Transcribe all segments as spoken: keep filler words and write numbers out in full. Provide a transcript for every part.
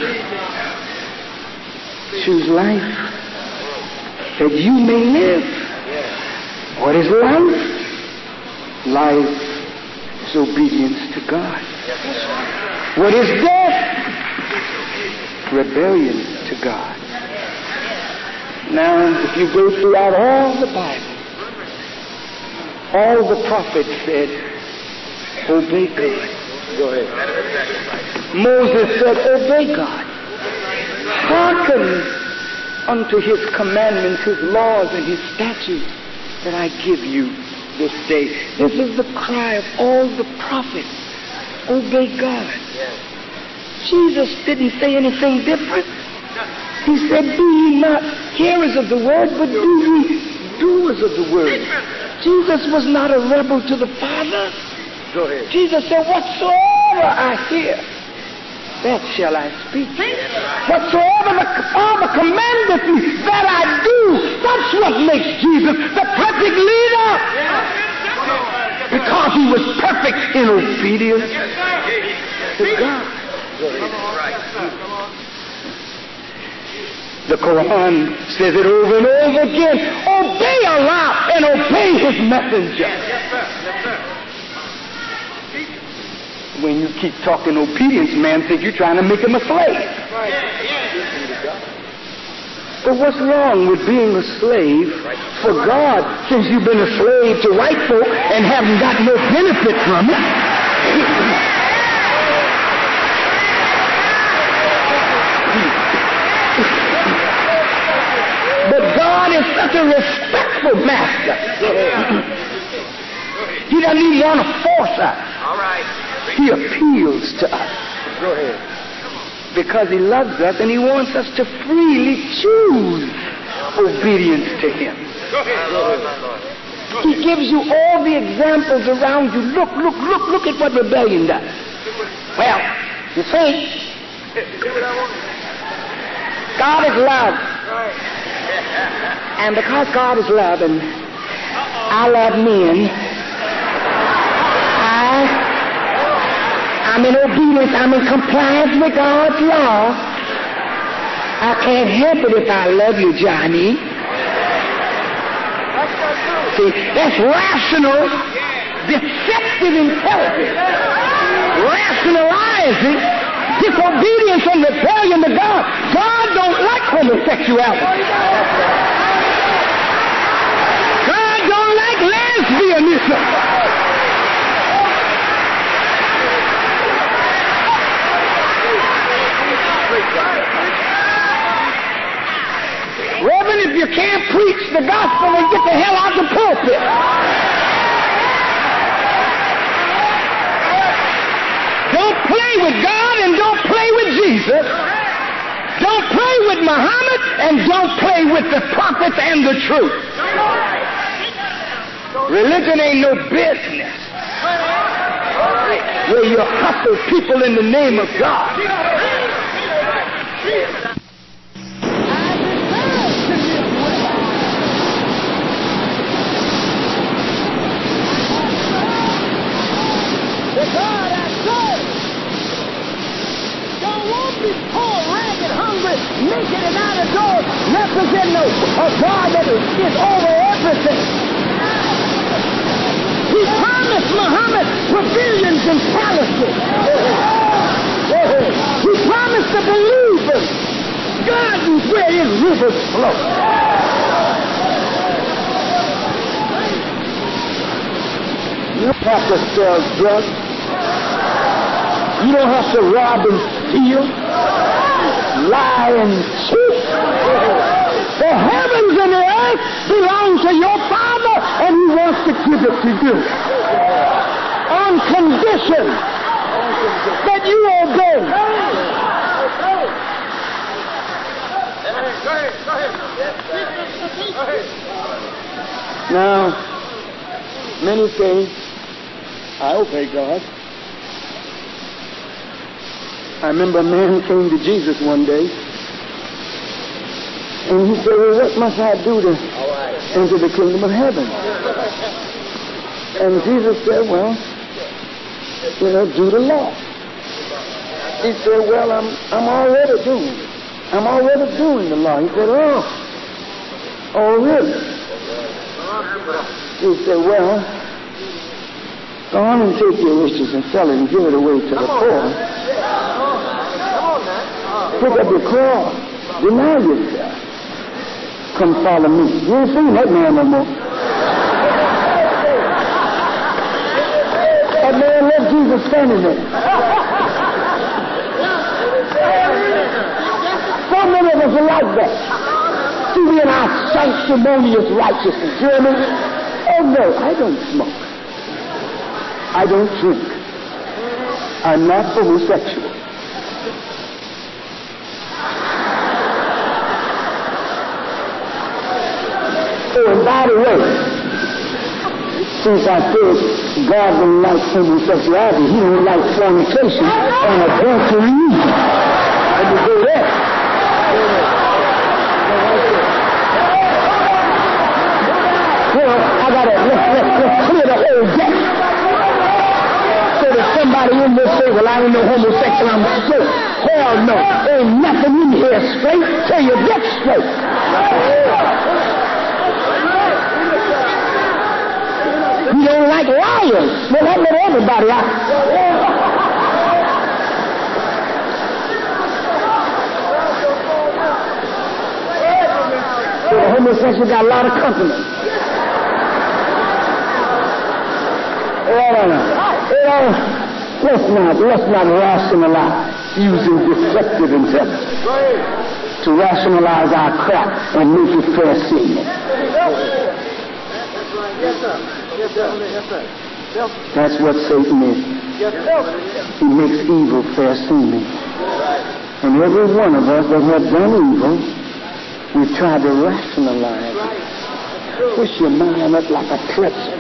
Choose life that you may live. What is life? Life is obedience to God. What is death? Rebellion to God. Now, if you go throughout all the Bible, all the prophets said, obey God. Go ahead. Moses said, obey God. Hearken unto his commandments, his laws, and his statutes that I give you this day. This is the cry of all the prophets. Obey God. Jesus didn't say anything different. He said, be ye not hearers of the word, but be ye doers of the word. Jesus was not a rebel to the Father. Go ahead. Jesus said, whatsoever I hear, that shall I speak. Whatsoever the Father commandeth me, that I do. That's what makes Jesus the perfect leader. Because he was perfect in obedience to God. The Quran says it over and over again. Obey Allah and obey his messenger. When you keep talking obedience, man think you're trying to make him a slave. But what's wrong with being a slave for God since you've been a slave to white folk and haven't got no benefit from it? But God is such a respectful master. He doesn't even want to force us. All right. He appeals to us. Go ahead. Because he loves us and he wants us to freely choose obedience to him. Go ahead. Go ahead. He gives you all the examples around you. Look, look, look, look at what rebellion does. Well, you see, God is love. And because God is love and I love men, I, I'm in obedience, I'm in compliance with God's law. I can't help it if I love you, Johnny. See, that's rational, deceptive intelligence. Rationalizing disobedience and rebellion to God. God don't like homosexuality. God don't like lesbianism. Reverend, if you can't preach the gospel, then get the hell out of the pulpit. Don't play with God and don't play with Jesus. Don't play with Muhammad and don't play with the prophets and the truth. Religion ain't no business where you hustle people in the name of God. Naked and out of doors, representing a, a God that is, is over everything. He promised Muhammad pavilions and palaces. He promised the believers gardens where his rivers flow. You don't have to sell drugs. You don't have to rob and steal. Lie and cheat. The heavens and the earth belong to your Father, and he wants to give it to you on condition that you obey. Now, many say, I obey God. I remember a man came to Jesus one day, and he said, well, what must I do to enter the kingdom of heaven? And Jesus said, well, you know, do the law. He said, well, I'm, I'm already doing it. I'm already doing the law. He said, oh, oh, really? He said, well, go on and take your riches and sell it and give it away to the poor. Pick up your cross. Deny yourself. Come follow me. You ain't seen that man no more. That man left Jesus standing there. So many of us are like that. See, we in our sanctimonious righteousness. You know what I mean? Oh no, I don't smoke. I don't drink. I'm not homosexual. Oh, and by the way, since I said God don't like homosexuality, he don't like fornication and adultery. Let me go there. Well, I gotta let's, let's, let's clear the whole deck. So that somebody in this say, well, I ain't no homosexual, I'm straight. Hell no. Ain't nothing in here straight till you get straight. You don't like liars. Well, that let everybody out. So the homosexual got a lot of company. Well, you know, let's not, let's not rationalize using deceptive intelligence to rationalize our crap and make it fair seeming. Yes, sir. Yes, sir. Yes, sir. That's what Satan is. He makes evil fair seeming. And every one of us that have done evil, we've tried to rationalize it. Push your mind up like a pretzel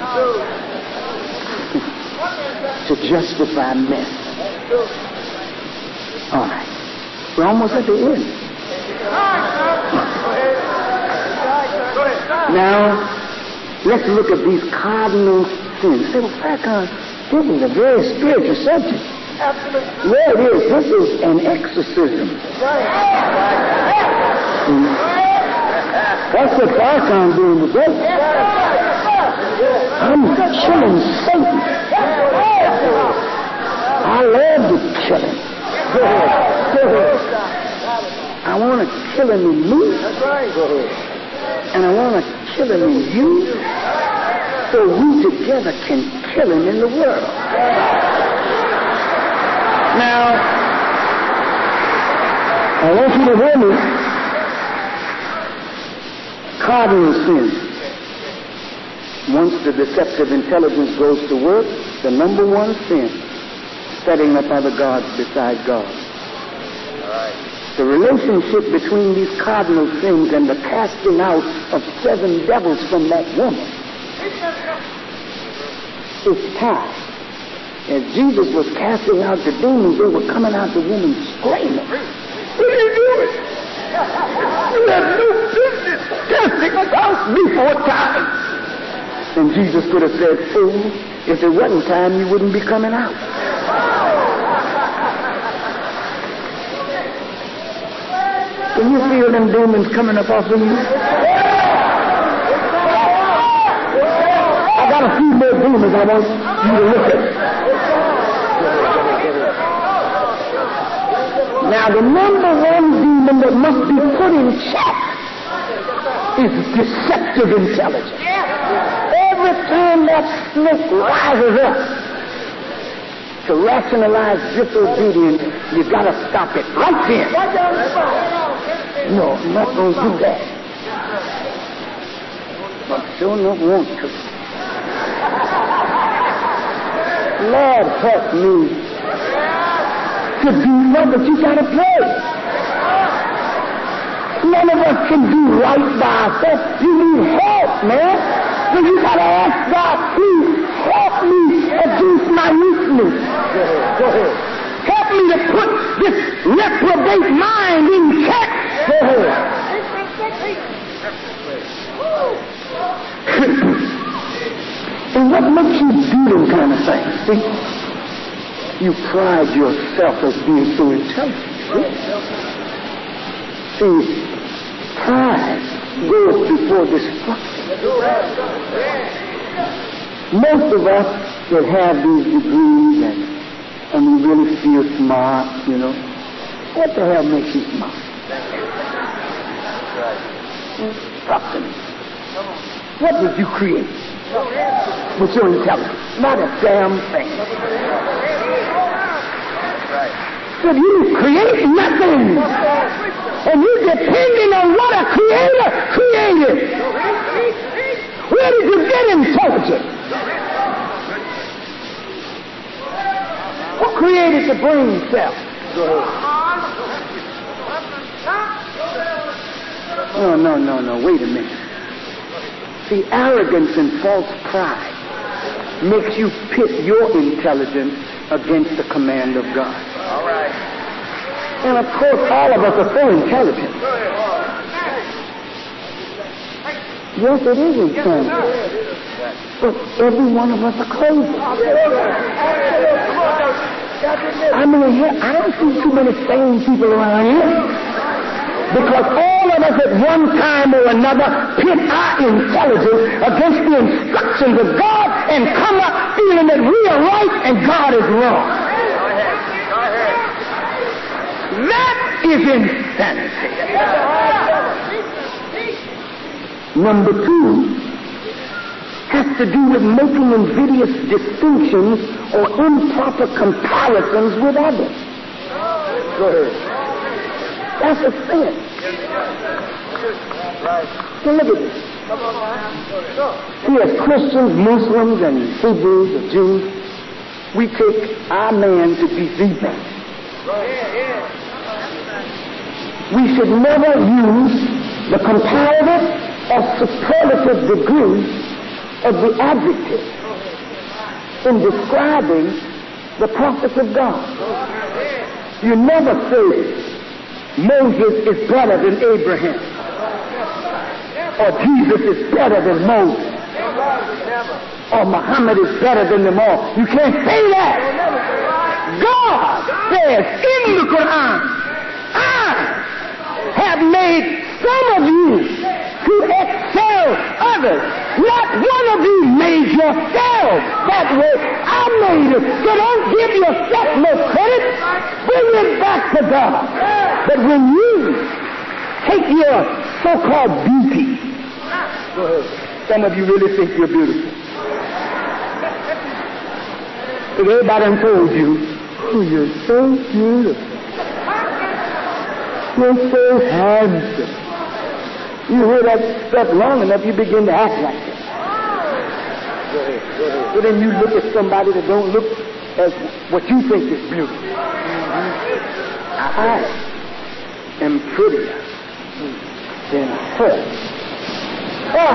to justify mess. All right. We're almost at the end. Now, let's look at these cardinal sins. Say, well, Farrakhan, this is a very spiritual subject. Absolutely. Yeah, it is. This is an exorcism. See? That's what Farrakhan's doing today. I'm killing Satan. I love to kill him. I want to kill him in me. And I want to kill him in you, so we together can kill him in the world. Now, I want you to hear me. Cardinal sin. Once the deceptive intelligence goes to work, the number one sin, setting up other gods beside God. The relationship between these cardinal sins and the casting out of seven devils from that woman is tied. As Jesus was casting out the demons, they were coming out the woman screaming. What are you doing? You have no business casting us out before time. And Jesus could have said, fool, if it wasn't time, you wouldn't be coming out. Can you feel them demons coming up off of you? I got a few more demons I want you to look at. Now, the number one demon that must be put in check is deceptive intelligence. Every time that snake rises up to rationalize disobedience, you got to stop it right then. No, I'm not going to do that. But sure enough want to. Lord help me to do what, but you got to pray. None of us can do right by ourselves. You need help, man. So you got to ask God, please help me against my weakness. Go ahead. Go ahead. Help me to put this reprobate mind in check. Go ahead. And what makes you do them kind of things? See? You pride yourself as being so intelligent. See, pride goes before destruction. Most of us that have these degrees and, and we really feel smart, you know, what the hell makes you smart? Talk to me. What did you create with your intelligence? Not a damn thing. So you create nothing. And you're depending on what a creator created. Where did you get intelligence? Who created the brain cell? No, no, no, no. Wait a minute. See, arrogance and false pride makes you pit your intelligence against the command of God. All right. And of course, all of us are so intelligent. Yes, it is intelligent. But every one of us are crazy. I mean, here, I don't see too many sane people around here. Because all of us at one time or another pit our intelligence against the instructions of God and come up feeling that we are right and God is wrong. That is insanity. Number two has to do with making invidious distinctions or improper comparisons with others. Go ahead. That's a sin. So look at this. See, as Christians, Muslims, and Hebrews, or Jews, we take our man to be the man. We should never use the comparative or superlative degree of the adjective in describing the prophets of God. You never say Moses is better than Abraham, or Jesus is better than Moses, or Muhammad is better than them all. You can't say that. God says in the Quran, I have made some of you to excel others. Not one of you made yourself that way. I made it. So don't give yourself no credit. Bring it back to God. But when you take your so-called beauty, some of you really think you're beautiful. Because everybody done told you, oh, you're so beautiful. You're so handsome. You hear that stuff long enough, you begin to act like it. Go ahead, go ahead. So then you look at somebody that don't look as what you think is beautiful. I am prettier than her. Oh.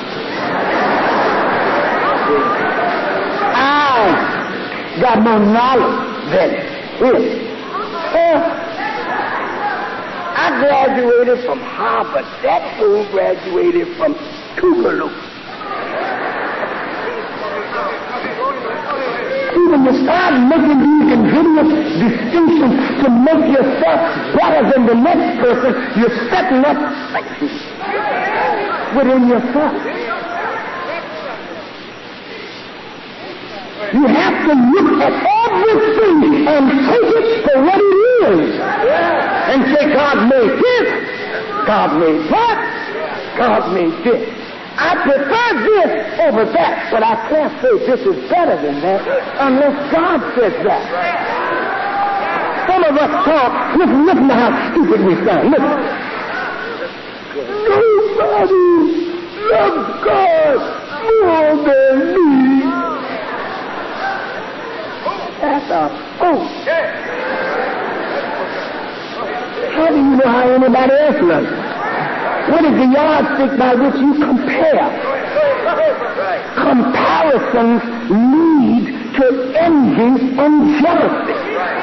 I got more knowledge than him. Oh. I graduated from Harvard. That fool graduated from Tougaloo. See, when you start making these invidious distinctions to make yourself better than the next person, you're setting up within yourself. You have to look at everything and take it for what it is. And say, God made this, God made that, God made this. I prefer this over that, but I can't say this is better than that unless God says that. Some of us talk, listen, listen to how stupid we sound. Listen. Nobody loves God more than me. That's a fool. How do you know how anybody else loves you? What is the yardstick by which you compare? Comparisons lead to envy and jealousy.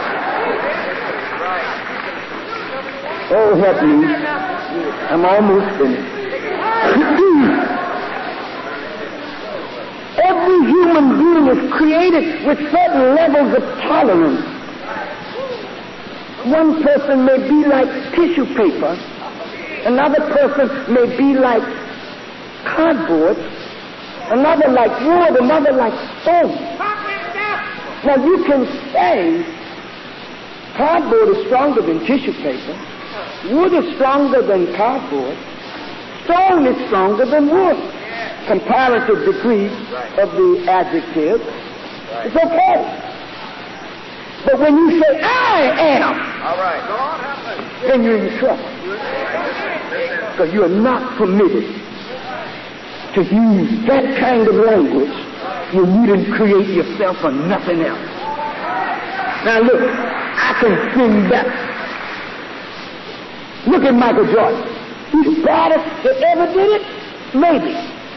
Oh, help me. I'm almost finished. Every human human being is created with certain levels of tolerance. One person may be like tissue paper. Another person may be like cardboard. Another like wood. Another like stone. Now you can say cardboard is stronger than tissue paper. Wood is stronger than cardboard. Stone is stronger than wood. Comparative degree of the adjective. It's okay. But when you say, I am, all right, then you're in trouble. Because you are not permitted to use that kind of language when you didn't create yourself for nothing else. Now look, I can sing better. Look at Michael Jordan. He's the baddest that ever did it? Maybe.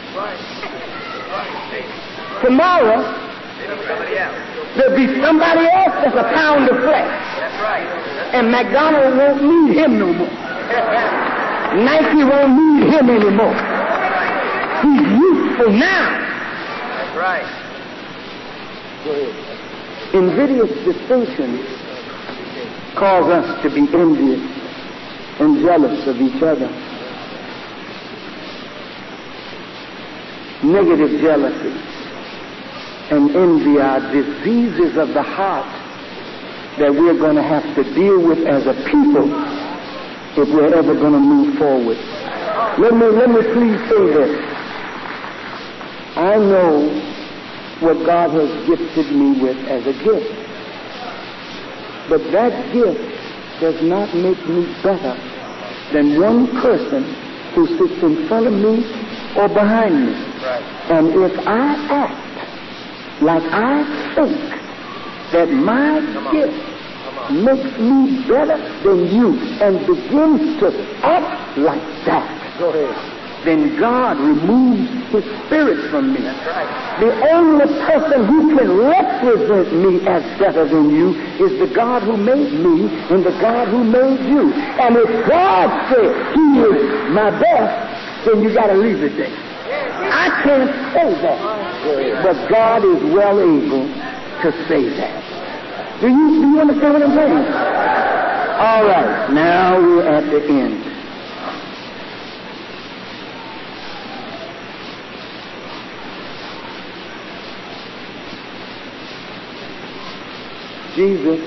Tomorrow, there'll be somebody else that's a pound of flesh. That's right. And McDonald's won't need him no more. Nike won't need him anymore. He's useful now. That's right. Invidious distinctions cause us to be envious and jealous of each other. Negative jealousy and envy are diseases of the heart that we're going to have to deal with as a people if we're ever going to move forward. Let me, let me please say this. I know what God has gifted me with as a gift. But that gift does not make me better than one person who sits in front of me or behind me. Right. And if I act like I think that my gift makes me better than you and begins to act like that, go ahead, then God removes His Spirit from me. That's right. The only person who can represent me as better than you is the God who made me and the God who made you. And if God said He is my best, then you got to leave it there. I can't say that, but God is well able to say that. Do you, do you understand what I'm saying? All right, now we're at the end. Jesus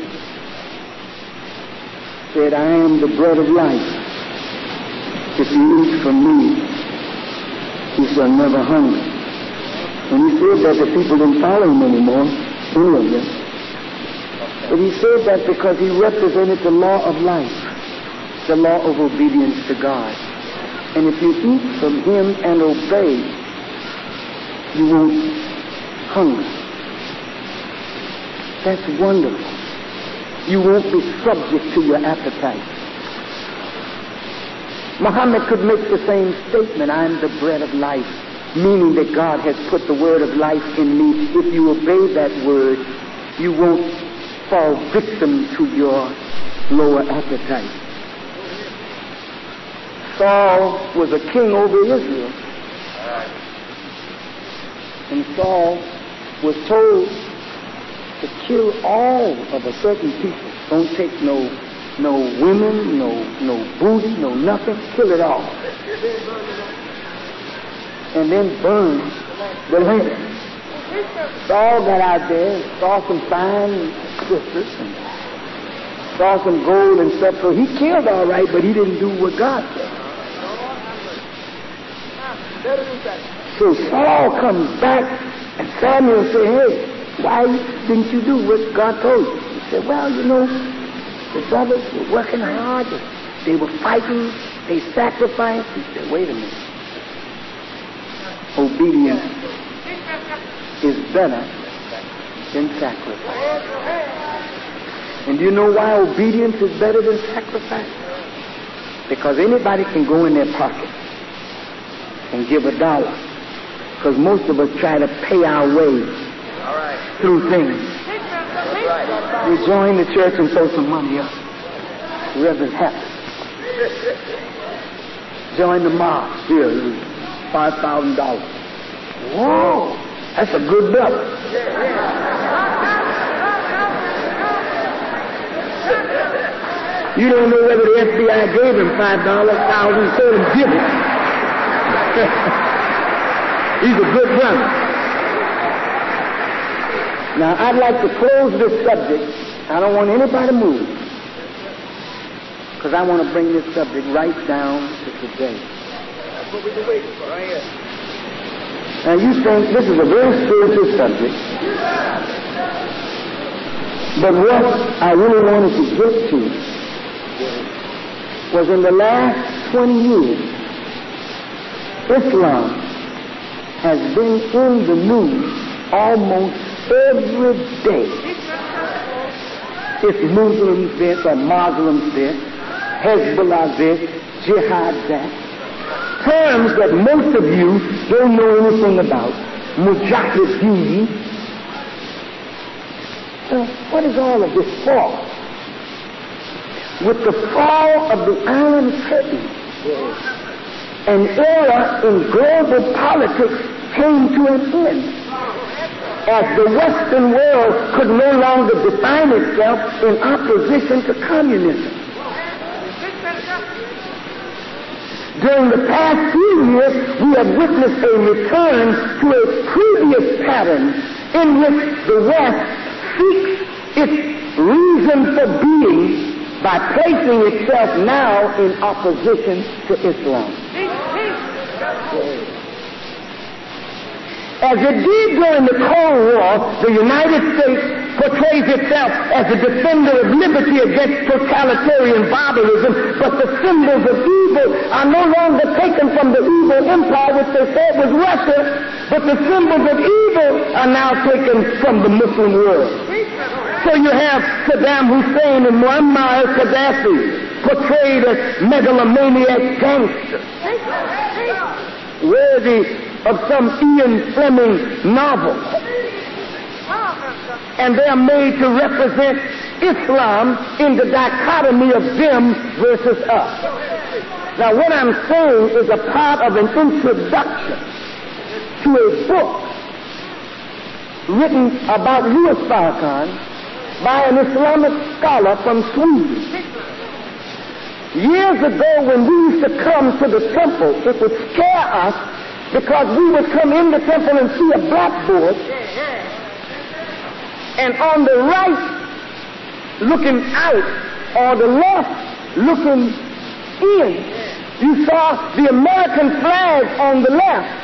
said, I am the bread of life. If you eat from me, you shall never hunger. And he said that the people didn't follow him anymore, any of them. But he said that because he represented the law of life, the law of obedience to God. And if you eat from him and obey, you won't hunger. That's wonderful. You won't be subject to your appetite. Muhammad could make the same statement, I am the bread of life, meaning that God has put the word of life in me. If you obey that word, you won't fall victim to your lower appetite. Saul was a king over Israel. And Saul was told to kill all of a certain people. Don't take no no women, no no booty, no nothing. Kill it all. And then burn the land. Saul got out there, saw some fine sisters, and saw some gold and stuff. So he killed all right, but he didn't do what God said. So Saul comes back, and Samuel said, hey, why didn't you do what God told you? He said, well, you know, the brothers were working hard. They were fighting. They sacrificed. He said, wait a minute. Obedience is better than sacrifice. And do you know why obedience is better than sacrifice? Because anybody can go in their pocket and give a dollar. Because most of us try to pay our way through things. We join the church and throw some money up. Reverend happy. Join the march. Here, five thousand dollars. Whoa! That's a good brother. You don't know whether the F B I gave him five dollars, thousand, told him give it. He's a good brother. Now, I'd like to close this subject. I don't want anybody to move, because I want to bring this subject right down to today. That's what we've been waiting for, right here. Now, you think this is a very spiritual subject, but what I really wanted to get to was in the last twenty years, Islam has been in the news almost every day. It's Muslims this or Muslims this, Hezbollah this, Jihad that. Terms that most of you don't know anything about. Mujahideen. So what is all of this for? With the fall of the Iron Curtain, an era in global politics came to an end, as the Western world could no longer define itself in opposition to communism. During the past few years, we have witnessed a return to a previous pattern in which the West seeks its reason for being by placing itself now in opposition to Islam. As it did during the Cold War, the United States portrays itself as a defender of liberty against totalitarian barbarism, but the symbols of evil are no longer taken from the evil empire which they said was Russia, but the symbols of evil are now taken from the Muslim world. So you have Saddam Hussein and Muammar al-Gaddafi portrayed as megalomaniac gangsters, worthy of some Ian Fleming novel. And they are made to represent Islam in the dichotomy of them versus us. Now what I'm saying is a part of an introduction to a book written about Louis Farrakhan by an Islamic scholar from Sweden. Years ago when we used to come to the temple, it would scare us because we would come in the temple and see a blackboard, and on the right looking out or the left looking in, you saw the American flag on the left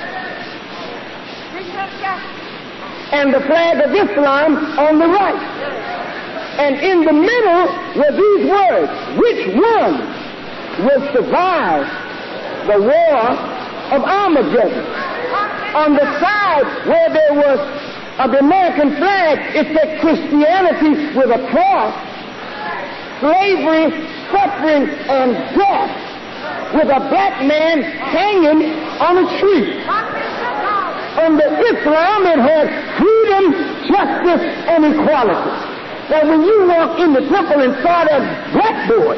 and the flag of Islam on the right. And in the middle were these words: which one will survive the war of Armageddon? On the side where there was of the American flag, it said Christianity with a cross, slavery, suffering, and death, with a black man hanging on a tree. On the Islam, it had freedom, justice, and equality. Now, when you walk in the temple and saw that blackboard,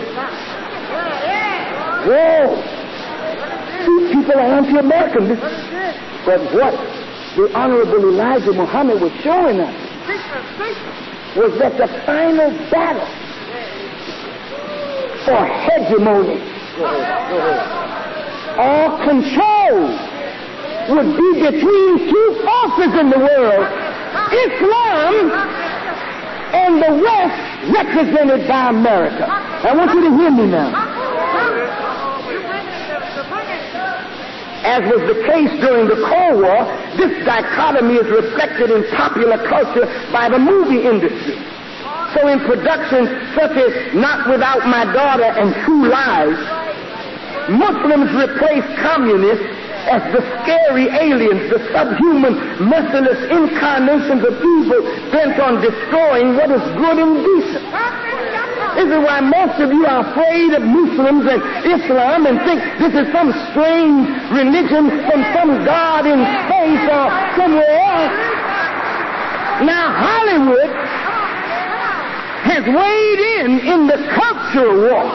whoa, these people are anti-American. But what the Honorable Elijah Muhammad was showing us was that the final battle for hegemony or control would be between two forces in the world: Islam and the West, represented by America. I want you to hear me now. As was the case during the Cold War, this dichotomy is reflected in popular culture by the movie industry. So in productions such as Not Without My Daughter and True Lies, Muslims replace communists as the scary aliens, the subhuman, merciless incarnations of evil bent on destroying what is good and decent. This is why most of you are afraid of Muslims and Islam and think this is some strange religion from some god in space or somewhere else. Now Hollywood has weighed in in the culture war.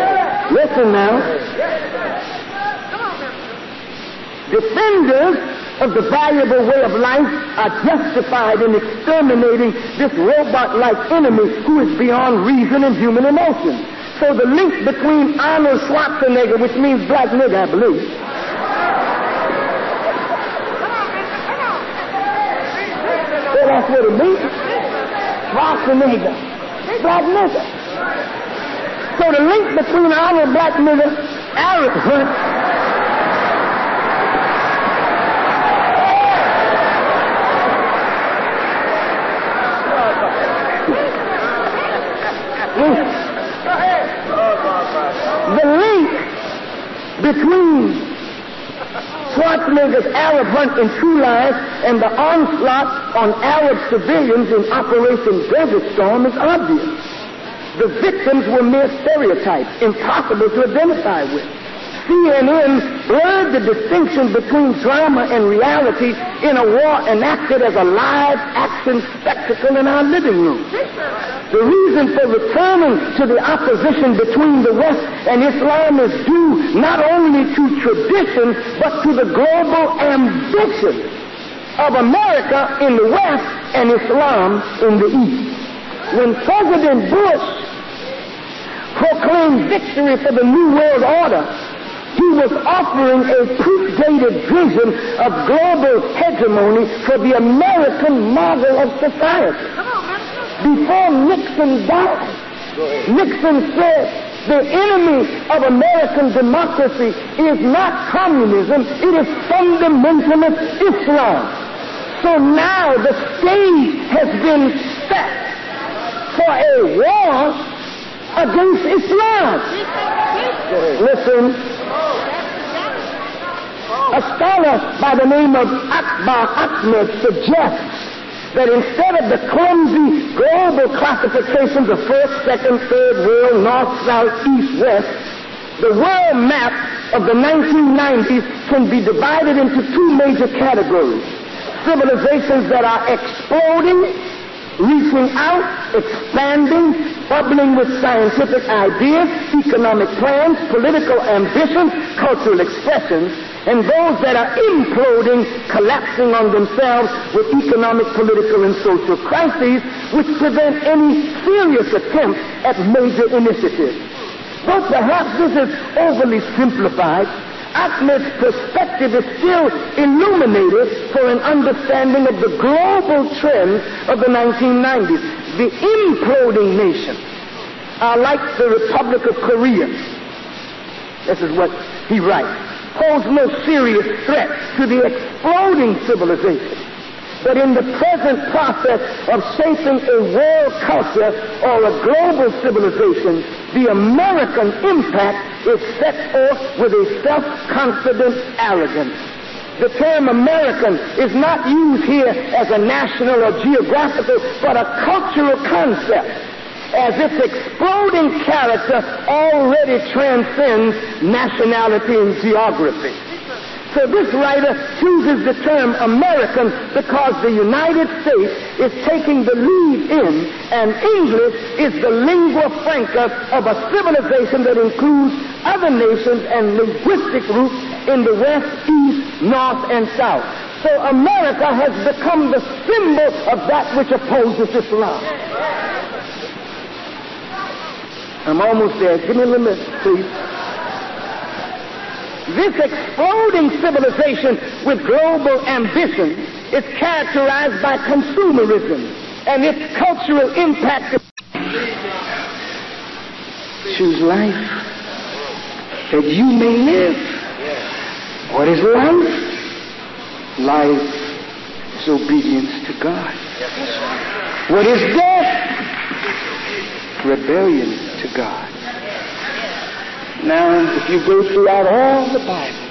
Listen now. Defenders of the valuable way of life are justified in exterminating this robot-like enemy who is beyond reason and human emotion. So the link between Arnold Schwarzenegger, which means black nigger, I believe, well, that's what it means. Schwarzenegger, black nigger. So the link between Arnold black nigger, Arab hunt, the link between Schwarzenegger's Arab hunt in True Lies and the onslaught on Arab civilians in Operation Desert Storm is obvious. The victims were mere stereotypes, impossible to identify with. C N N blurred the distinction between drama and reality in a war enacted as a live action spectacle in our living room. The reason for returning to the opposition between the West and Islam is due not only to tradition, but to the global ambition of America in the West and Islam in the East. When President Bush proclaimed victory for the New World Order, he was offering a proof-dated vision of global hegemony for the American model of society. Before Nixon died, Nixon said, the enemy of American democracy is not communism, it is fundamentalist Islam. So now the stage has been set for a war against Islam. Listen. A scholar by the name of Akbar Ahmed suggests that instead of the clumsy global classifications of first, second, third world, north, south, east, west, the world map of the nineteen nineties can be divided into two major categories. Civilizations that are exploding, reaching out, expanding, bubbling with scientific ideas, economic plans, political ambitions, cultural expressions, and those that are imploding, collapsing on themselves with economic, political, and social crises which prevent any serious attempt at major initiatives. Though perhaps this is overly simplified, Ahmed's perspective is still illuminated for an understanding of the global trends of the nineteen nineties. The imploding nations are like the Republic of Korea. This is what he writes. Pose no serious threat to the exploding civilization. But in the present process of shaping a world culture or a global civilization, the American impact is set forth with a self-confident arrogance. The term American is not used here as a national or geographical, but a cultural concept, as its exploding character already transcends nationality and geography. So this writer chooses the term American because the United States is taking the lead in, and English is the lingua franca of a civilization that includes other nations and linguistic roots in the West, East, North, and South. So America has become the symbol of that which opposes Islam. I'm almost there. Give me a little minute, please. This exploding civilization with global ambition is characterized by consumerism, and its cultural impact is... Choose life that you may live. What is life? Life is obedience to God. What is death? Rebellion to God. Now, if you go throughout all the Bible,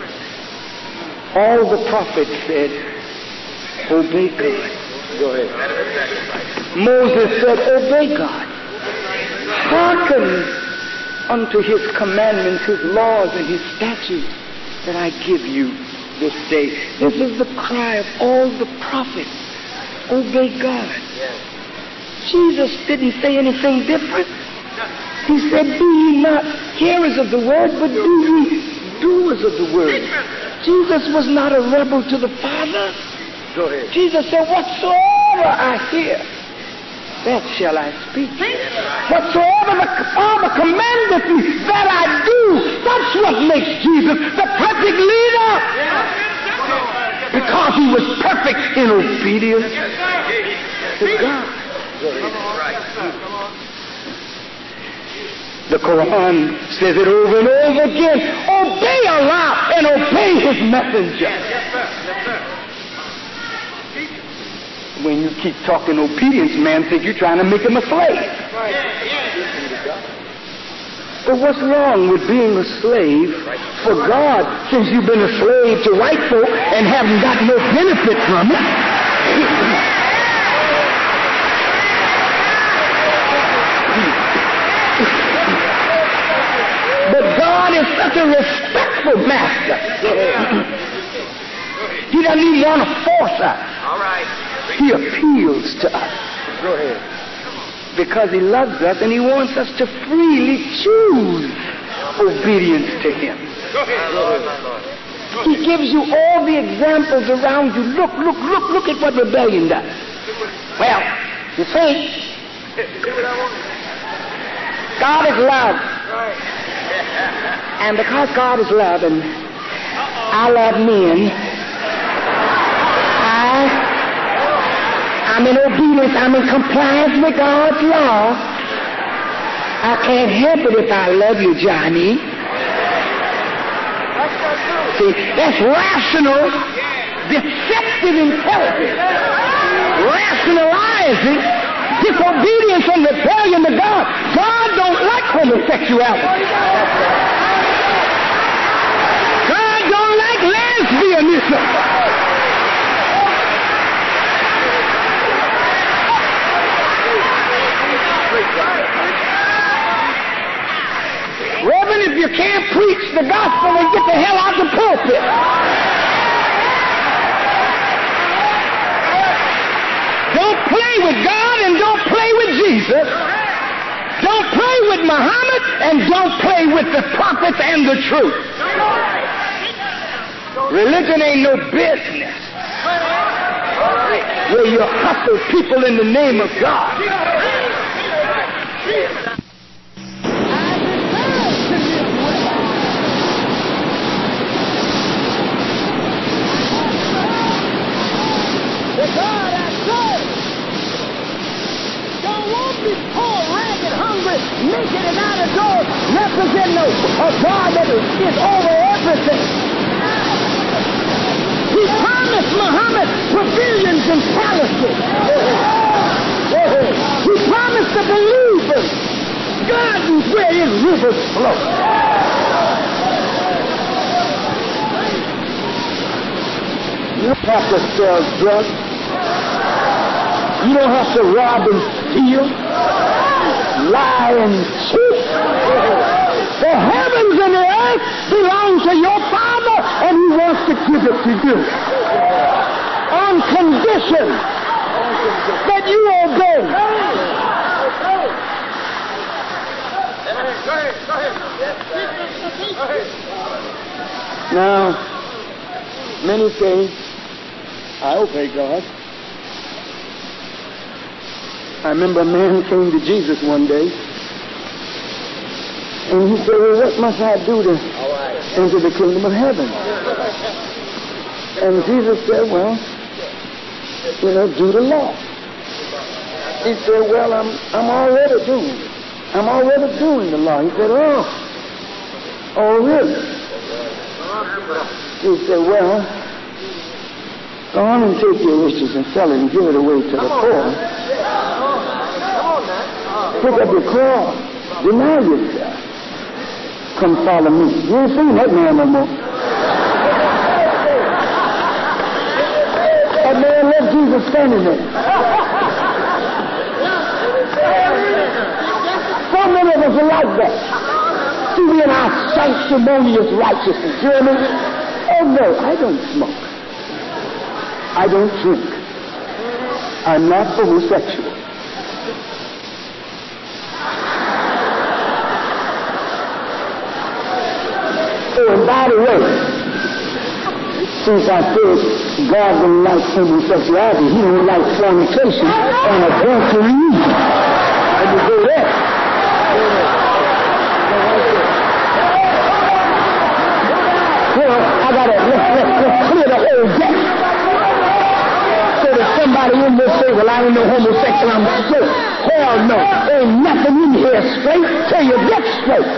all the prophets said, obey God. Go ahead. Moses said, obey God. Hearken unto his commandments, his laws, and his statutes that I give you this day. This is the cry of all the prophets. Obey God. Jesus didn't say anything different. He said, be ye not hearers of the word, but be ye doers of the word. Jesus was not a rebel to the Father. Go ahead. Jesus said, whatsoever I hear, that shall I speak. Whatsoever the Father commandeth me, that I do. That's what makes Jesus the perfect leader. Because he was perfect in obedience to God. The Quran says it over and over again. Obey Allah and obey his messenger. When you keep talking obedience, man think you're trying to make him a slave. But what's wrong with being a slave for God since you've been a slave to white folk and haven't got no benefit from it? But God is such a respectful master. He doesn't even want to force us. All right. He appeals to us. Go ahead. Because he loves us and he wants us to freely choose obedience to him. Go ahead. Go ahead. He gives you all the examples around you. Look, look, look, look at what rebellion does. Well, you see, God is love. And because God is love and I love men, I I'm in obedience, I'm in compliance with God's law. I can't help it if I love you, Johnny. See, that's rational, deceptive intelligence. Rationalizing disobedience and rebellion to God. God don't like homosexuality. God don't like lesbianism. Reverend, if you can't preach the gospel, then get the hell out the pulpit. Don't play with God and don't play with Jesus. Don't play with Muhammad and don't play with the prophets and the truth. Religion ain't no business where you hustle people in the name of God. The God I serve don't want me poor, ragged, hungry, naked and out of doors, representing a, a God that is, is over everything. He promised Muhammad pavilions and palaces. He promised the believers gardens where his rivers flow. You don't have to sell drugs. You don't have to rob and steal, lie and cheat. The heavens and the earth belong to your Father, and He wants to give it to you on condition that you obey. Now, many say, I obey God. I remember a man came to Jesus one day, and he said, well, what must I do to enter the kingdom of heaven? And Jesus said, well, you know, do the law. He said, well, I'm I'm already doing it. I'm already doing the law. He said, oh, oh, really? He said, well, go on and take your riches and sell it and give it away to the poor. Pick up your cross. Deny yourself. Come follow me. You ain't seen that man no more. That man left Jesus standing there. So many of us are like that. See, we in our sanctimonious righteousness. You know what I mean? Oh no, I don't smoke. I don't drink. I'm not homosexual. Oh, and by the way, Since I said God don't like homosexuality, he don't like fornication and adultery. And you go there. Well, I gotta let's, let's, let's clear the whole deck. So that somebody in this say, well, I ain't no homosexual, I'm straight. Hell no. Ain't nothing in here straight till you get straight.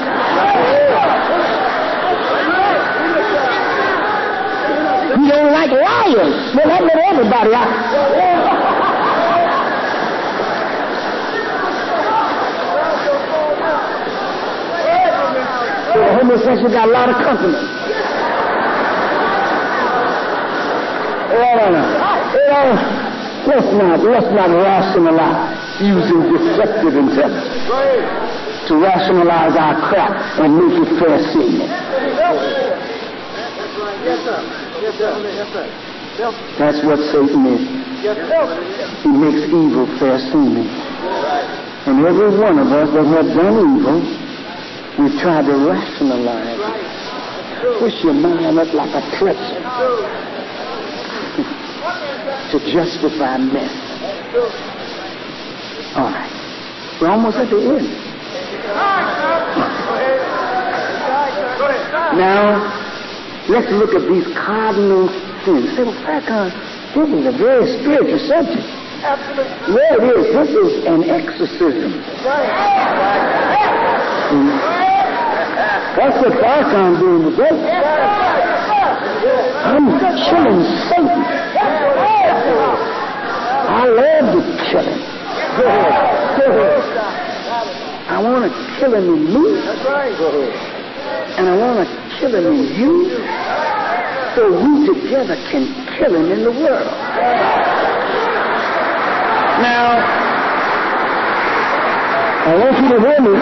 You don't like liars. Well, that let everybody out. So the homosexual got a lot of company. Oh, no, no. Oh, let's not, let's not rationalize using deceptive intelligence to rationalize our crap and make it fair seeming. Yes, sir. Yes, sir. Yes, sir. That's what Satan is. He makes evil fair seeming. And every one of us that have done evil, we try to rationalize it. Push your mind up like a pretzel to justify mess. All right. We're almost at the end. Now, let's look at these cardinal sins. Say, well, Farrakhan, this is a very spiritual subject. Absolutely. Yeah, it is. This is an exorcism. See? That's what Farrakhan's doing today. I'm killing Satan. I love to kill him. I want to kill him in me. And I want to kill him in you, so we together can kill him in the world. Now, I want you to hear me.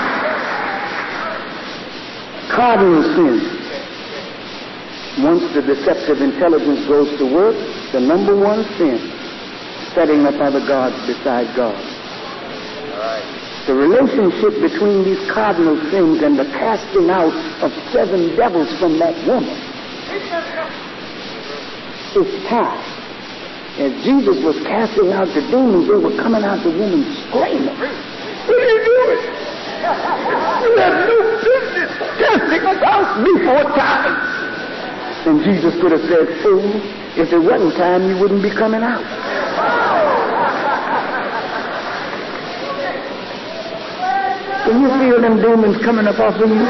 Cardinal sin. Once the deceptive intelligence goes to work, the number one sin, setting up other gods beside God. The relationship between these cardinal sins and the casting out of seven devils from that woman is tied. As Jesus was casting out the demons, they were coming out the woman screaming. What are you doing? You have no business casting us out before time. And Jesus could have said, fool, if it wasn't time, you wouldn't be coming out. Can you feel them demons coming up off of you?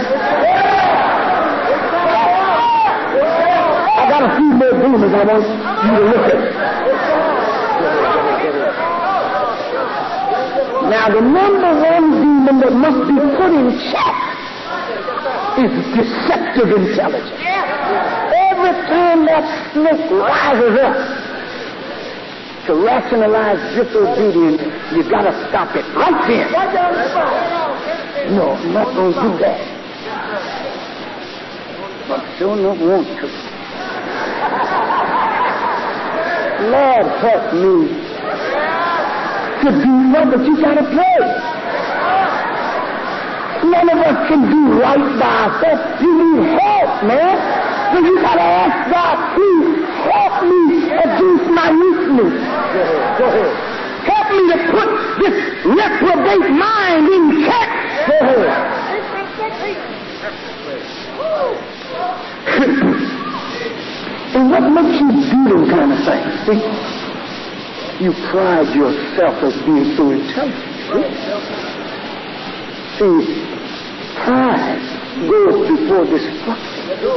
I got a few more demons I want you to look at. Now, the number one demon that must be put in check is deceptive intelligence. Every time that snake rises up to rationalize disobedience, you got to stop it right then. No, I'm not going to do that. But sure enough want to. Lord help me to do what, but you got to pray. None of us can do right by ourselves. You need help, man. So you got to ask God, please help me against my weakness. Go ahead. Go ahead. Help me to put this reprobate mind in check. Go ahead. And what makes you do them kind of things? See, you pride yourself as being so intelligent. See, pride goes before destruction.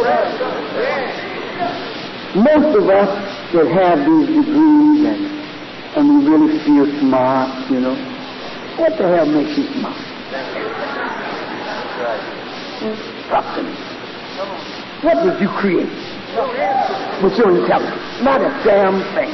Most of us that have these degrees and, and we really feel smart, you know, what the hell makes you smart? Something. What did you create with your intelligence? Not a damn thing.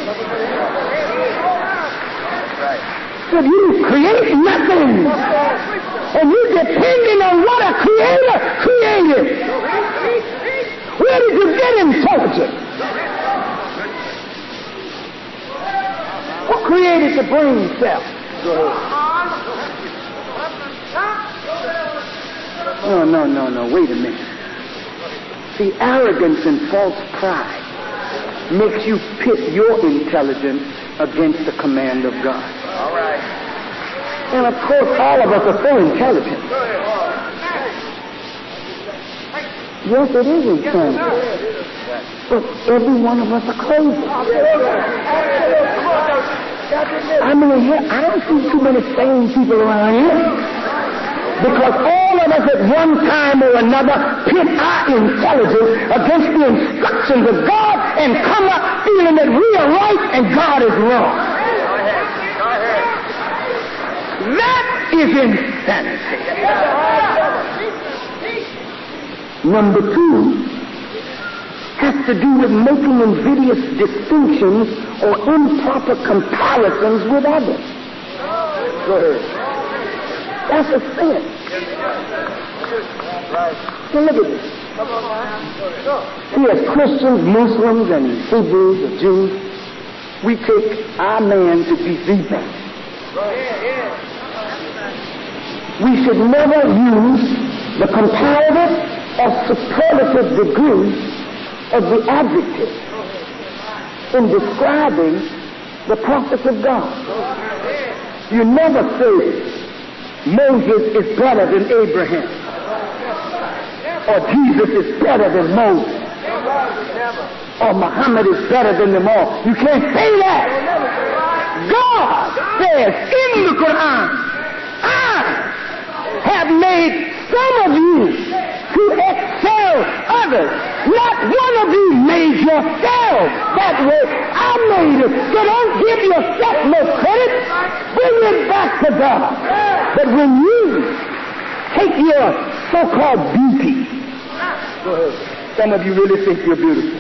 So you create nothing. And you're depending on what a creator created. Where did you get intelligence? Who created the brain cell? No, no, no, no. Wait a minute. See, arrogance and false pride makes you pit your intelligence against the command of God. All right. And of course, all of us are so intelligent. Yes, it is insanity. But every one of us are crazy. I mean, I don't see too many sane people around here. Because all of us at one time or another pit our intelligence against the instructions of God and come up feeling that we are right and God is wrong. That is insanity. Number two has to do with making invidious distinctions or improper comparisons with others. Go ahead. That's a sin. So look at this. We as Christians, Muslims, and Hebrews or Jews, we take our man to be the man. We should never use the comparative or superlative degree of the adjective in describing the prophets of God. You never say Moses is better than Abraham, or Jesus is better than Moses, or Muhammad is better than them all. You can't say that. God says in the Quran, I have made some of you to excel others. Not one of you made yourself that way. I made it. So don't give yourself no credit. Bring it back to God. But when you take your so-called beauty, go ahead. Some of you really think you're beautiful.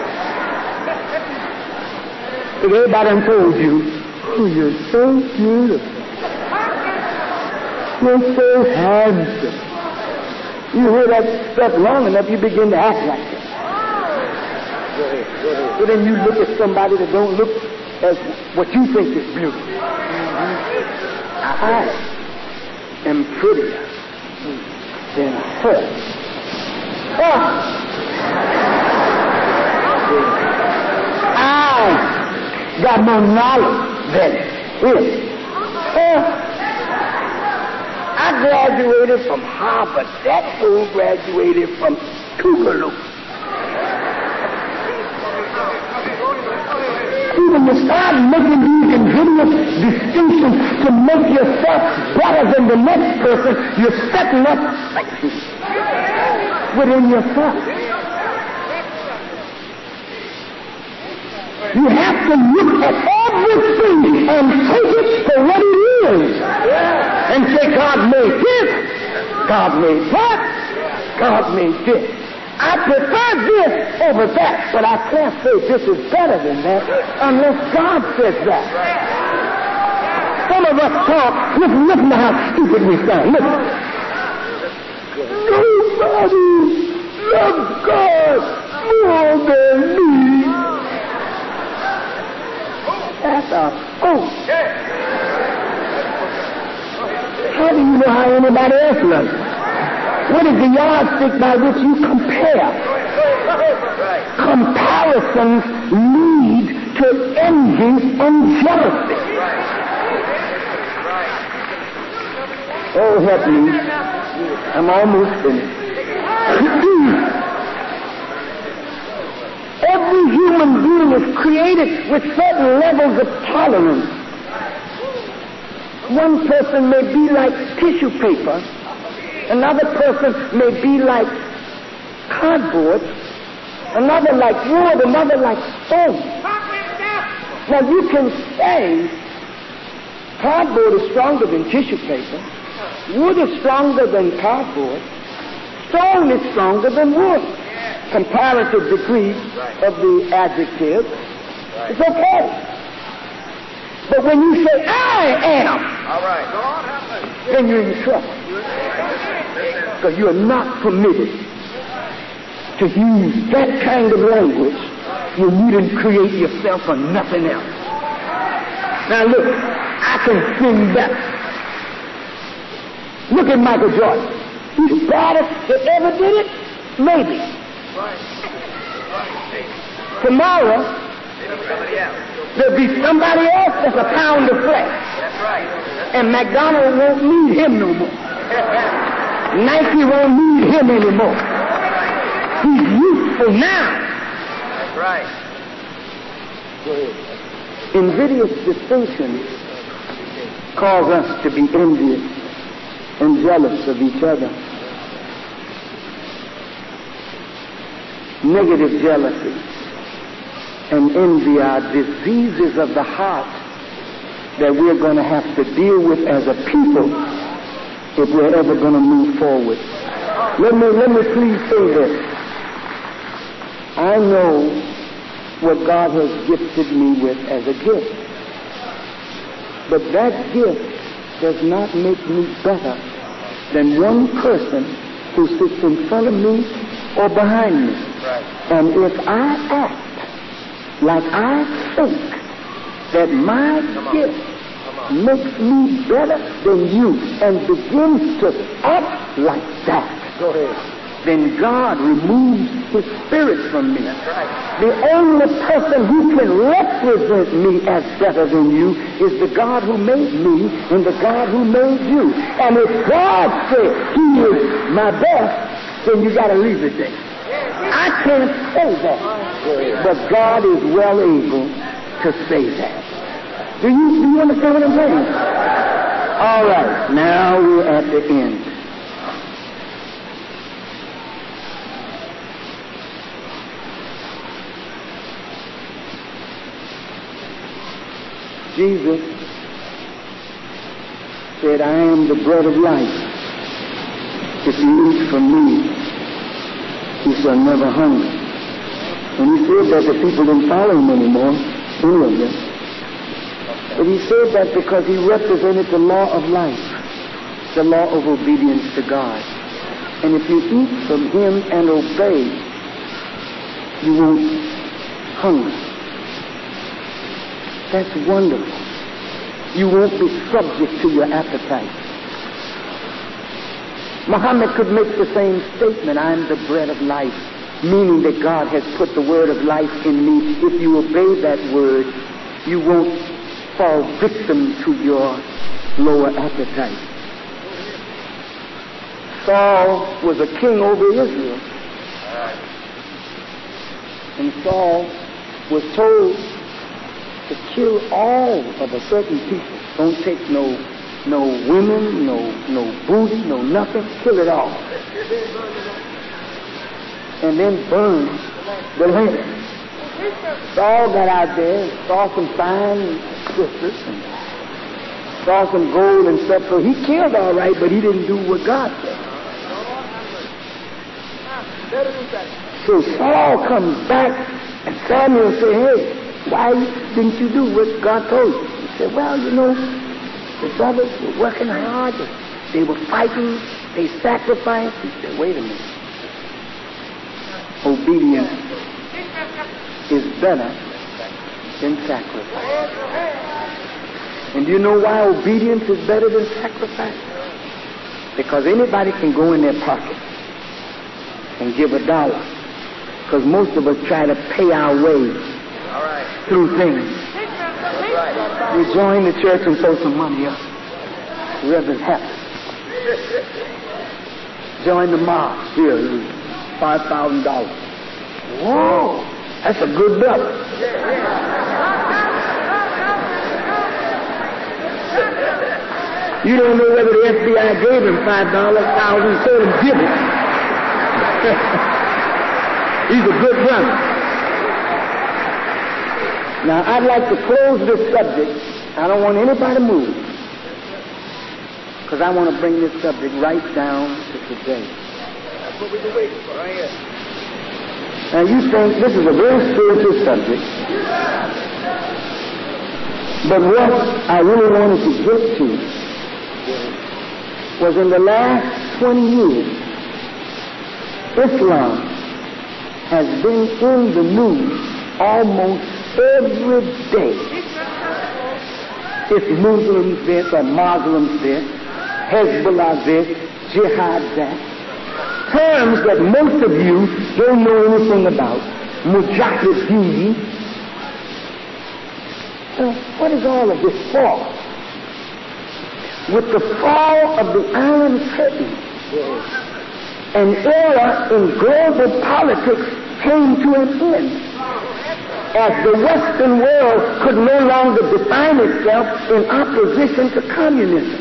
If everybody done told you, oh, you're so beautiful. You're so handsome. You hear that stuff long enough, you begin to act like it. Go ahead, go ahead. So then you look at somebody that don't look as what you think is beautiful. Mm-hmm. I am prettier than her. Oh. I got more knowledge than him. Oh. I graduated from Harvard. That fool graduated from Tougaloo. See, when you start making these invidious distinctions to make yourself better than the next person, you're setting up Satan within yourself. You have to look at everything and take it for what it is. And say, God made this, God made that, God made this. I prefer this over that, but I can't say this is better than that unless God says that. Some of us talk, listen, listen to how stupid we sound. Listen. Nobody loves God more than me. That's a fool. How do you know how anybody else loves you? What is the yardstick by which you compare? Comparisons lead to envy and jealousy. Oh, help me. I'm almost finished. Every human being is created with certain levels of tolerance. One person may be like tissue paper. Another person may be like cardboard. Another like wood. Another like stone. Now you can say cardboard is stronger than tissue paper. Wood is stronger than cardboard. Stone is stronger than wood. Comparative degree of the adjective. It's okay. But when you say, I am, all right, then you're in trouble. Because you are not permitted to use that kind of language when you didn't create yourself for nothing else. Now look, I can sing better. Look at Michael Jordan. He's the baddest that ever did it? Maybe. Tomorrow, there'll be somebody else that's a pound of flesh. And McDonald's won't need him no more. Nike won't need him anymore. He's useful now. That's right. Go ahead. Invidious distinction cause us to be envious and jealous of each other. Negative jealousy and envy are diseases of the heart that we're going to have to deal with as a people if we're ever going to move forward. Let me, let me please say this. I know what God has gifted me with as a gift. But that gift does not make me better than one person who sits in front of me or behind me. Right. And if I act like I think that my gift makes me better than you and begins to act like that, Go ahead. then God removes his spirit from me. That's right. The only person who can represent me as better than you is the God who made me and the God who made you. And if God said he is my best, then you got to leave it there. I can't say that, but God is well able to say that. Do you, do you understand what I'm saying? All right, now we're at the end. Jesus said, I am the bread of life. If you eat from me, you shall never hunger. And he said that the people didn't follow him anymore, any of them. But he said that because he represented the law of life, the law of obedience to God. And if you eat from him and obey, you won't hunger. That's wonderful. You won't be subject to your appetite. Muhammad could make the same statement, I'm the bread of life, meaning that God has put the word of life in me. If you obey that word, you won't fall victim to your lower appetite. Saul was a king over Israel. And Saul was told to kill all of a certain people. Don't take no no women, no no booty, no nothing. Kill it all. And then burn the land. Saul got out there, saw some fine sisters, and saw some gold and stuff. So he killed all right, but he didn't do what God said. So Saul comes back, and Samuel said, hey, why didn't you do what God told you? He said, well, you know, the brothers were working hard. They were fighting. They sacrificed. He said, wait a minute. Obedience is better than sacrifice. And do you know why obedience is better than sacrifice? Because anybody can go in their pocket and give a dollar. Because most of us try to pay our way through things. We join the church and throw some money up. Reverend happy. Join the mosque. Here, five thousand dollars. Whoa, that's a good bill. You don't know whether the F B I gave him five dollars, thousand, told him give it. He's a good brother. Now, I'd like to close this subject. I don't want anybody to move, because I want to bring this subject right down to today. That's what we've been waiting for, right here. Now, you think this is a very spiritual subject, but what I really wanted to get to was in the last twenty years, Islam has been in the news almost every day. It's Muslims this or Muslims this, Hezbollah this, Jihad that. Terms that most of you don't know anything about. Mujahideen. So what is all of this for? With the fall of the Iron Curtain, an era in global politics came to an end, as the Western world could no longer define itself in opposition to communism.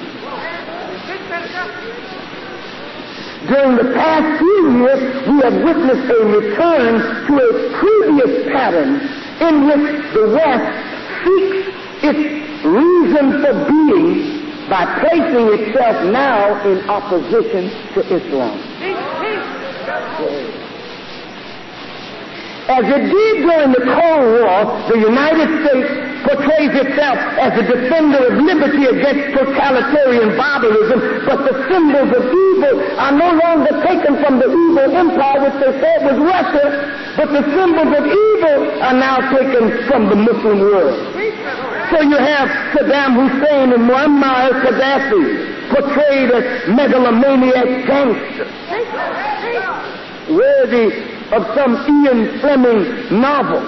During the past few years, we have witnessed a return to a previous pattern in which the West seeks its reason for being by placing itself now in opposition to Islam. As it did during the Cold War, the United States portrays itself as a defender of liberty against totalitarian barbarism, but the symbols of evil are no longer taken from the evil empire which they said was Russia, but the symbols of evil are now taken from the Muslim world. So you have Saddam Hussein and Muammar al-Gaddafi portrayed as megalomaniac gangsters, worthy of some Ian Fleming novel.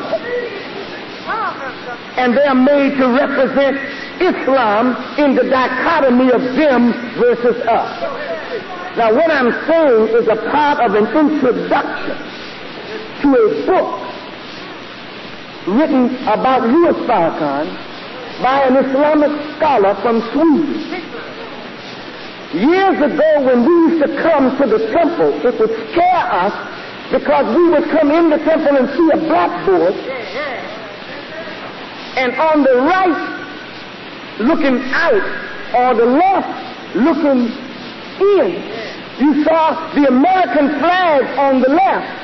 And they are made to represent Islam in the dichotomy of them versus us. Now what I'm saying is a part of an introduction to a book written about Louis Farrakhan by an Islamic scholar from Sweden. Years ago when we used to come to the temple, it would scare us because we would come in the temple and see a blackboard, and on the right looking out or the left looking in, you saw the American flag on the left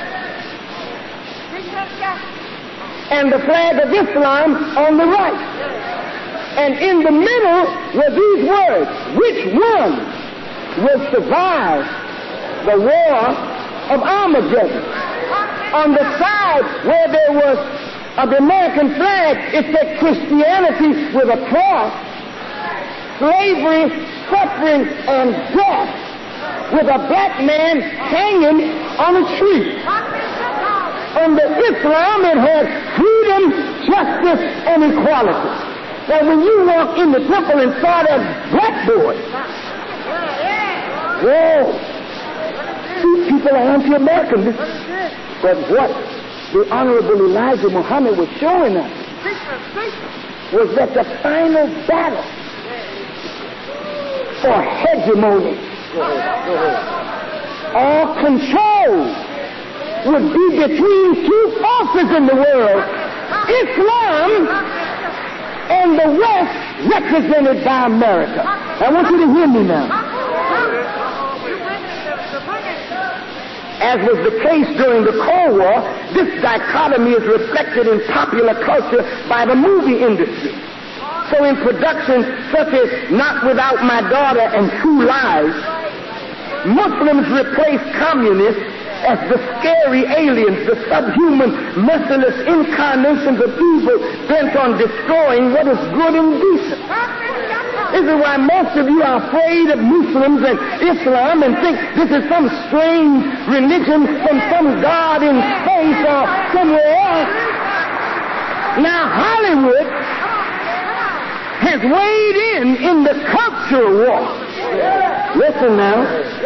and the flag of Islam on the right. And in the middle were these words: which one will survive the war of Armageddon? On the side where there was of the American flag, it said Christianity with a cross, slavery, suffering, and death, with a black man hanging on a tree. Under Islam, it had freedom, justice, and equality. Now, when you walk in the temple and saw that blackboard, whoa, these people are anti-American. But what the Honorable Elijah Muhammad was showing us was that the final battle for hegemony or control would be between two forces in the world: Islam and the West, represented by America. I want you to hear me now. As was the case during the Cold War, this dichotomy is reflected in popular culture by the movie industry. So in productions such as Not Without My Daughter and True Lies, Muslims replace communists as the scary aliens, the subhuman, merciless incarnations of evil bent on destroying what is good and decent. This is why most of you are afraid of Muslims and Islam and think this is some strange religion from some god in space or somewhere else. Now Hollywood has weighed in in the culture war. Listen now.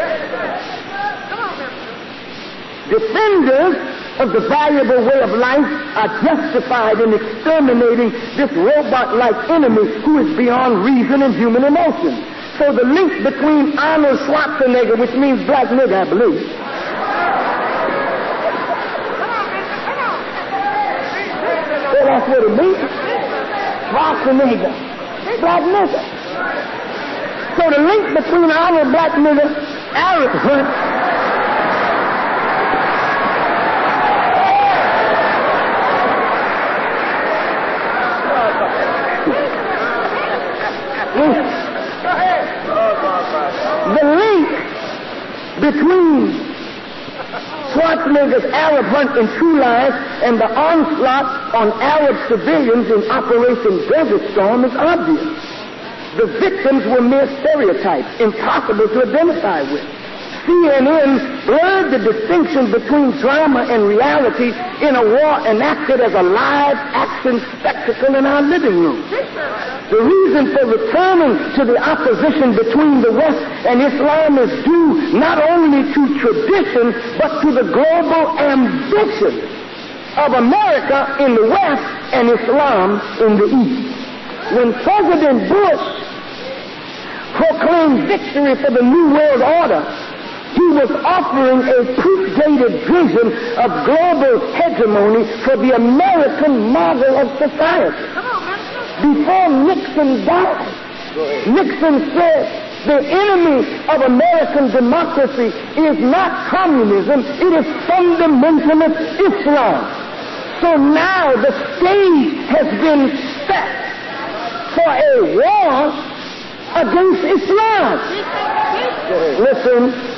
Defenders of the valuable way of life are justified in exterminating this robot-like enemy who is beyond reason and human emotion. So the link between Arnold Schwarzenegger, which means black nigger, I believe, well, that's what it means. Schwarzenegger, black nigger. So the link between Arnold black nigger, Arab Hunt, the link between Schwarzenegger's Arab Hunt in True Lies and the onslaught on Arab civilians in Operation Desert Storm is obvious. The victims were mere stereotypes, impossible to identify with. C N N blurred the distinction between drama and reality in a war enacted as a live action spectacle in our living room. The reason for returning to the opposition between the West and Islam is due not only to tradition, but to the global ambition of America in the West and Islam in the East. When President Bush proclaimed victory for the New World Order, he was offering a proof-dated vision of global hegemony for the American model of society. Before Nixon died, Nixon said, the enemy of American democracy is not communism, it is fundamentalist Islam. So now the stage has been set for a war against Islam. Listen.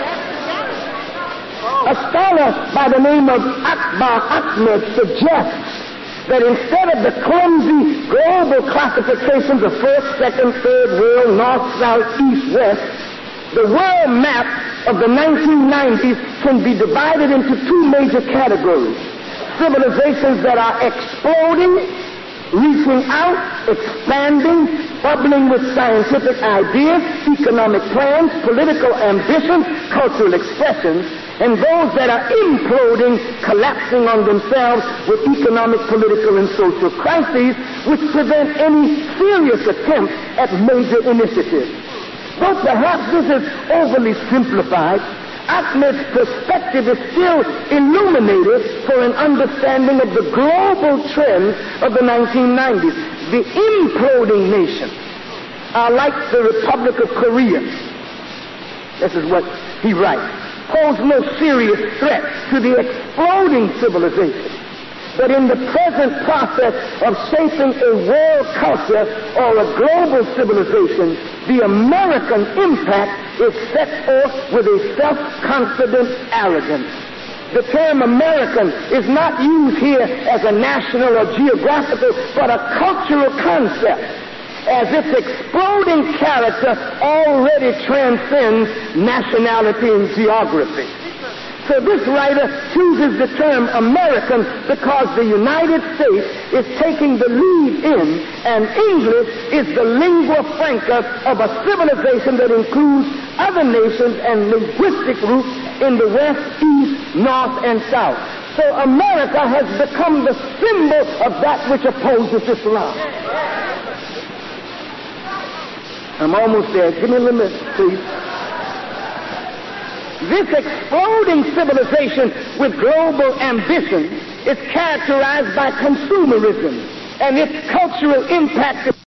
A scholar by the name of Akbar Ahmed suggests that instead of the clumsy global classifications of first, second, third world, north, south, east, west, the world map of the nineteen nineties can be divided into two major categories. Civilizations that are exploding, reaching out, expanding, bubbling with scientific ideas, economic plans, political ambitions, cultural expressions, and those that are imploding, collapsing on themselves with economic, political, and social crises, which prevent any serious attempt at major initiatives. Though perhaps this is overly simplified, Ahmed's perspective is still illuminated for an understanding of the global trends of the nineteen nineties. The imploding nations are like the Republic of Korea. This is what he writes. Pose no serious threat to the exploding civilization. But in the present process of shaping a world culture or a global civilization, the American impact is set forth with a self-confident arrogance. The term American is not used here as a national or geographical, but a cultural concept, as its exploding character already transcends nationality and geography. So this writer chooses the term American because the United States is taking the lead in, and English is the lingua franca of a civilization that includes other nations and linguistic roots in the West, East, North, and South. So America has become the symbol of that which opposes Islam. I'm almost there. Give me a little minute, please. This exploding civilization with global ambition is characterized by consumerism, and its cultural impact